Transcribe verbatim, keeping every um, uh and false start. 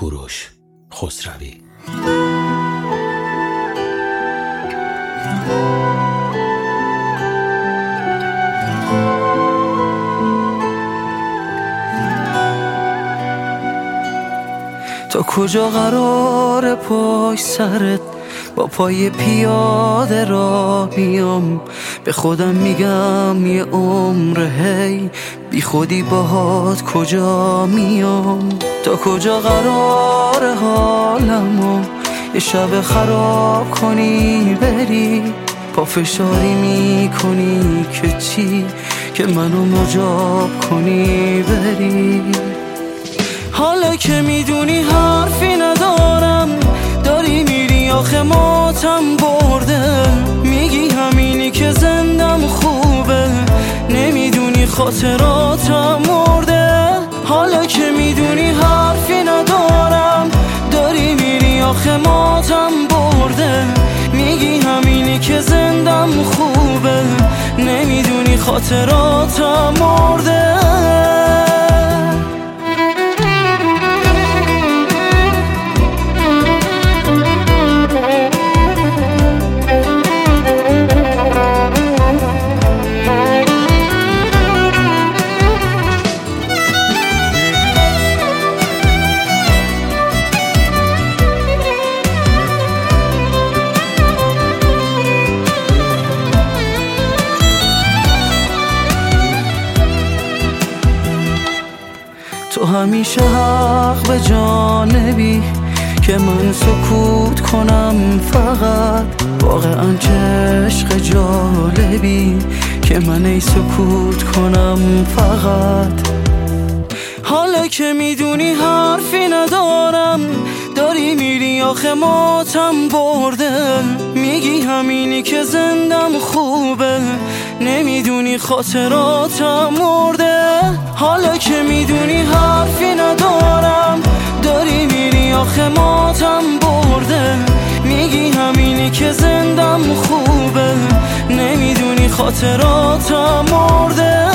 کوروش خسروی. تا کجا قرار پای سرت، با پای پیاده را میام، به خودم میگم یه عمر هی بی خودی باهات کجا میام. تا کجا قرار حالمو یه شب خراب کنی بری، پافشاری میکنی که چی، که منو مجاب کنی بری. حالا که میدونی حرفی ندارم، داری میری آخه ماتم برده، میگی همینی که زندم خوبه، نمیدونی خاطراتم مرده. حالا که میدونی حرفی ندارم، داری میری آخه ماتم برده، میگی همینی که زندم خوبه، نمیدونی خاطراتم مرده. تو همیشه حق به جانبی که من سکوت کنم، فقط واقعا چه عشق جالبی که من ای سکوت کنم فقط. حالا که میدونی حرفی ندارم، داری میری آخه ماتم برده، میگی همینی که زندم خوبه، نمیدونی خاطراتم مرده. حالا که میدونی حرفی ندارم، داری میری آخه ماتم برده، میگی همینی که زندم خوبه، نمیدونی خاطراتم مرده.